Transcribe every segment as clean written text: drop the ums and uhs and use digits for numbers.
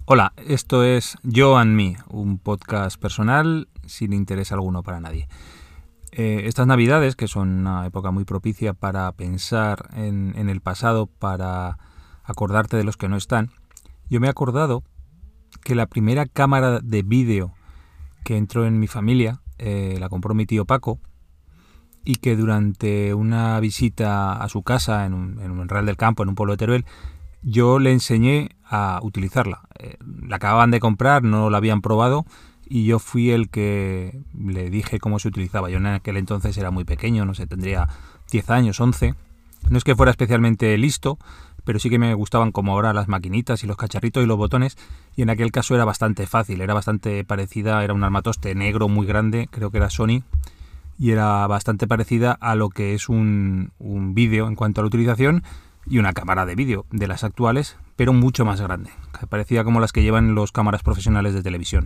Hola, esto es Yo and Me, un podcast personal sin interés alguno para nadie. Estas Navidades, que son una época muy propicia para pensar en el pasado, para acordarte de los que no están, yo me he acordado que la primera cámara de vídeo que entró en mi familia la compró mi tío Paco, y que durante una visita a su casa en un Real del Campo, en un pueblo de Teruel, yo le enseñé a utilizarla. La acababan de comprar, no la habían probado y yo fui el que le dije cómo se utilizaba. Yo en aquel entonces era muy pequeño, no sé, tendría 10 años, 11. No es que fuera especialmente listo, pero sí que me gustaban como ahora las maquinitas y los cacharritos y los botones, y en aquel caso era bastante fácil, era bastante parecida, era un armatoste negro muy grande, creo que era Sony, y era bastante parecida a lo que es un vídeo en cuanto a la utilización, y una cámara de vídeo de las actuales, pero mucho más grande, que parecía como las que llevan los cámaras profesionales de televisión.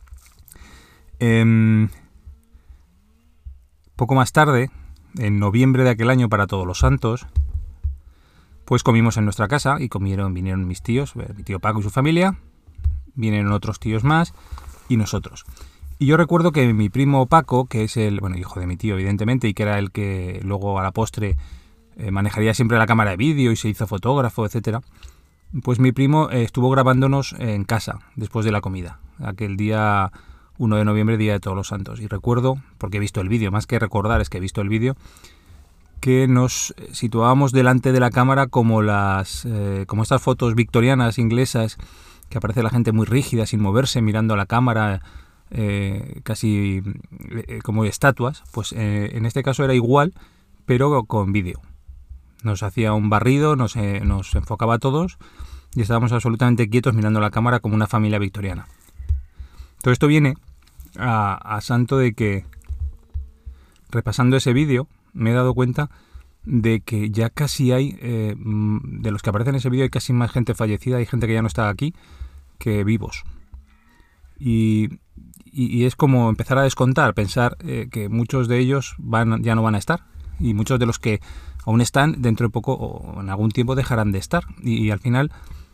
Poco más tarde, en noviembre de aquel año, para Todos los Santos, pues comimos en nuestra casa y vinieron mis tíos, mi tío Paco y su familia, vinieron otros tíos más y nosotros. Y yo recuerdo que mi primo Paco, que es el hijo de mi tío evidentemente, y que era el que luego a la postre manejaría siempre la cámara de vídeo y se hizo fotógrafo, etcétera, pues mi primo estuvo grabándonos en casa después de la comida, aquel día 1 de noviembre, día de Todos los Santos. Y recuerdo, porque he visto el vídeo, más que recordar es que he visto el vídeo, que nos situábamos delante de la cámara como estas fotos victorianas inglesas, que aparece la gente muy rígida, sin moverse, mirando a la cámara, casi como estatuas. Pues en este caso era igual, pero con vídeo. Nos hacía un barrido, nos enfocaba a todos y estábamos absolutamente quietos mirando la cámara como una familia victoriana. Todo esto viene a santo de que, repasando ese vídeo, me he dado cuenta de que ya casi hay, de los que aparecen en ese vídeo, hay casi más gente fallecida, hay gente que ya no está aquí, que vivos. Y es como empezar a descontar, pensar que muchos de ellos ya no van a estar, y muchos de los que aún están, dentro de poco o en algún tiempo dejarán de estar, y al final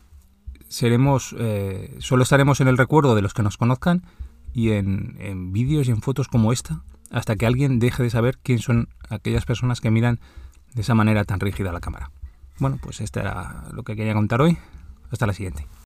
solo estaremos en el recuerdo de los que nos conozcan, y en vídeos y en fotos como esta, hasta que alguien deje de saber quién son aquellas personas que miran de esa manera tan rígida a la cámara. Bueno, pues esto era lo que quería contar hoy. Hasta la siguiente.